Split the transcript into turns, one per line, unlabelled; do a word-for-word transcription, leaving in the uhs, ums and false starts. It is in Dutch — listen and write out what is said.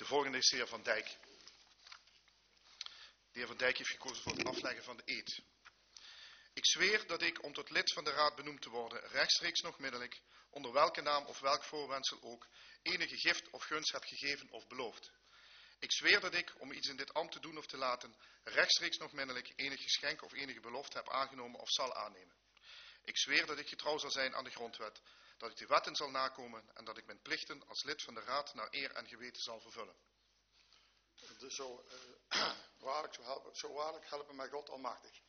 De volgende is de heer Van Dijk. De heer Van Dijk heeft gekozen voor het afleggen van de eed. Ik zweer dat ik, om tot lid van de Raad benoemd te worden, rechtstreeks nog middelijk, onder welke naam of welk voorwendsel ook, enige gift of gunst heb gegeven of beloofd. Ik zweer dat ik, om iets in dit ambt te doen of te laten, rechtstreeks nog middelijk enig geschenk of enige belofte heb aangenomen of zal aannemen. Ik zweer dat ik getrouw zal zijn aan de grondwet, dat ik de wetten zal nakomen en dat ik mijn plichten als lid van de Raad naar eer en geweten zal vervullen.
Dus zo, uh, waarlijk, zo, helpen, zo waarlijk helpen mij God almachtig.